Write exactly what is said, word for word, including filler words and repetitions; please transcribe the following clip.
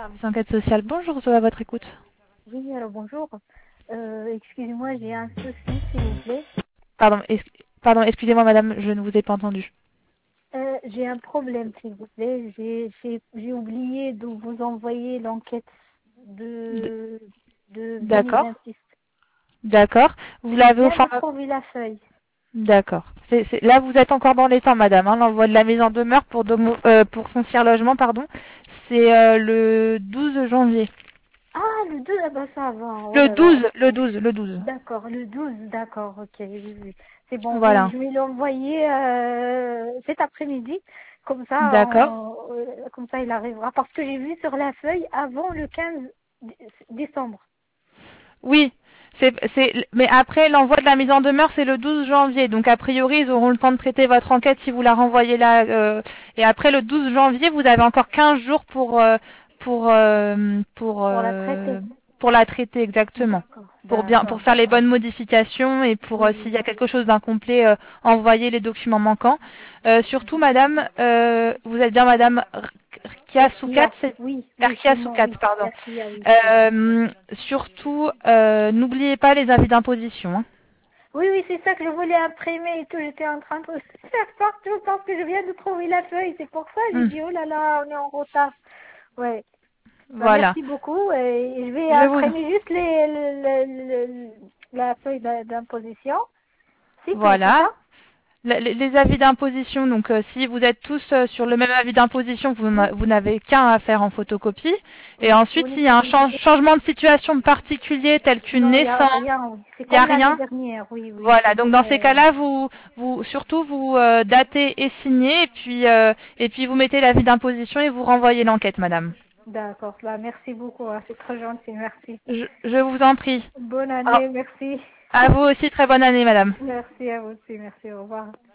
Service enquête sociale. Bonjour, Zoé, à votre écoute. Oui, alors bonjour. Euh, excusez-moi, j'ai un souci, s'il vous plaît. Pardon, es- pardon, excusez-moi madame, je ne vous ai pas entendu. Euh, j'ai un problème, s'il vous plaît. J'ai, j'ai, j'ai oublié de vous envoyer l'enquête D- de, de D'accord, deux mille vingt-six. d'accord. Vous Je l'avez au viens de format... trouver la feuille. D'accord. C'est- c'est- Là, vous êtes encore dans les temps, madame. Hein. L'envoi de la mise en demeure pour, domo- euh, pour foncier logement, pardon, c'est euh, le douze janvier. Ah, le deux, ah bah ça va. Oh Le là là. douze, le douze, le douze. D'accord, le douze, d'accord, ok, oui, oui. C'est bon, oui, Voilà. je vais l'envoyer euh, cet après-midi. Comme ça, D'accord. on- euh, comme ça, il arrivera. Parce que j'ai vu sur la feuille avant le quinze dé- décembre. Oui, c'est, c'est, mais après, l'envoi de la mise en demeure, c'est le douze janvier. Donc, a priori, ils auront le temps de traiter votre enquête si vous la renvoyez là. euh, et après, le douze janvier, vous avez encore quinze jours pour, euh, pour, euh, pour, Pour la euh, traiter. pour la traiter exactement. D'accord, Pour bien, d'accord, pour faire les d'accord. bonnes modifications et pour, Oui, euh, oui. s'il y a quelque chose d'incomplet, euh, envoyer les documents manquants. Euh, surtout, madame, euh, vous êtes bien madame Rkia Soukat, Erkia, c'est oui, oui, Erkia c'est moi, Soukat, oui. pardon. Erkia, oui, oui. Euh, surtout, euh, n'oubliez pas les avis d'imposition. Hein. Oui, oui, c'est ça que je voulais imprimer et tout. J'étais en train de faire partout parce que je viens de trouver la feuille. C'est pour ça que j'ai Hmm. dit, oh là là, on est en retard. Ouais. Bah, Voilà. merci beaucoup. Et je vais Je vous... imprimer juste les, le- le- le- la feuille d'im- d'imposition. C'est tout, c'est ça? Voilà. Le- Les les avis d'imposition, donc euh, si vous êtes tous euh, sur le même avis d'imposition, vous n'a- Oui, vous n'avez qu'un à faire en photocopie. Et oui. ensuite, s'il y a un chan- changement de situation particulier tel qu'une Non, il n'y a naissance, rien. Oui. C'est il n'y a comme l'année rien. dernière. Oui, oui, Voilà. c'est Donc bon. dans ces euh, cas-là, vous, vous surtout vous euh, datez et signez, et puis euh, et puis vous mettez l'avis d'imposition et vous renvoyez l'enquête, madame. D'accord. Bah, merci beaucoup. Hein. C'est très gentil. Merci. Je, je vous en prie. Bonne Alors, année. Merci. à vous aussi, très bonne année, madame. Merci à vous aussi. Merci. Au revoir.